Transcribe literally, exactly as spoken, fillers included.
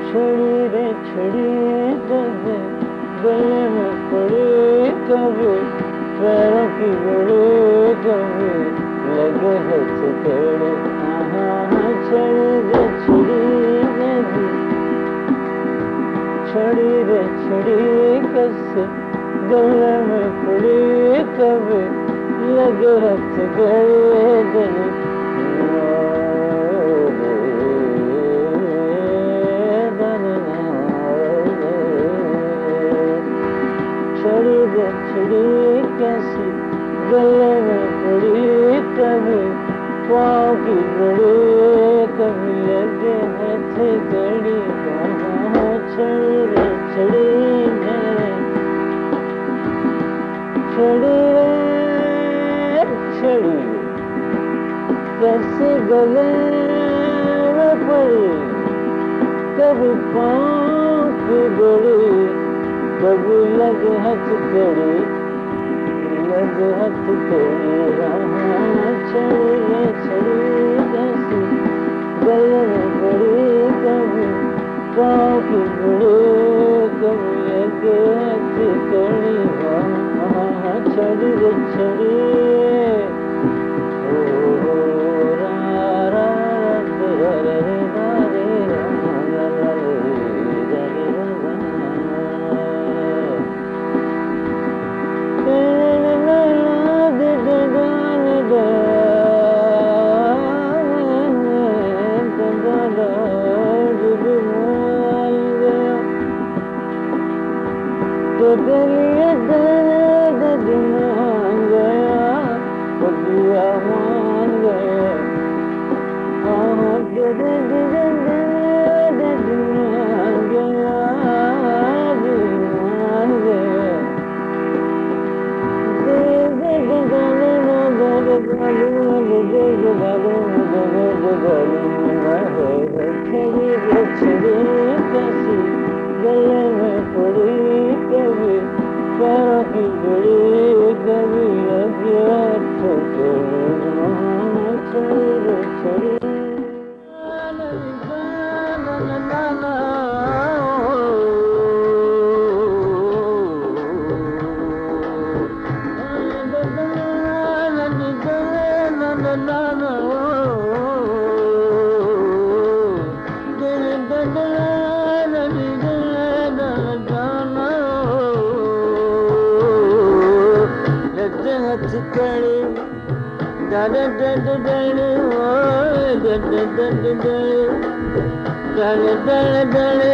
छड़ी रे छड़ी कभी गले में पड़ी कभी पैरों की बड़ी कभी लगे हथकड़ी। हाँ छड़ी रे छड़ी कभी छड़ी रे छड़ी कैसे गले में पड़ी कभी लगे हथकड़ी। छड़ी रे छड़ी कैसी गले में पड़ी कभी पाँव की बड़ी कभी लगे हथकड़ी। छड़ी रे छड़ी छड़ी रे छड़ी कैसे गले में पड़ी कभी पाँव की बड़ी कभी लगे हथकड़ी लगे हथकड़ी। हाँ छड़ी रे छड़ी कैसी गले में पड़ी कभी पाँव की बड़ी कभी लगे हथकड़ी। हाँ छड़ी रे छड़ी तेरे दर्द दिन मान गया बगिया मान गया। हाँ तेरे दर्द दिन मान गया दिल मान गया। दर्द गले में दर्द गले दर्द गले में दर्द गले में छड़ी रे छड़ी कैसी गले में पड़ी कभी पैरों की बड़ी कभी लगे हथकड़ी। छड़ी रे छड़ी हथकड़ी दर दर दर ओ दर दर दर दर दर दर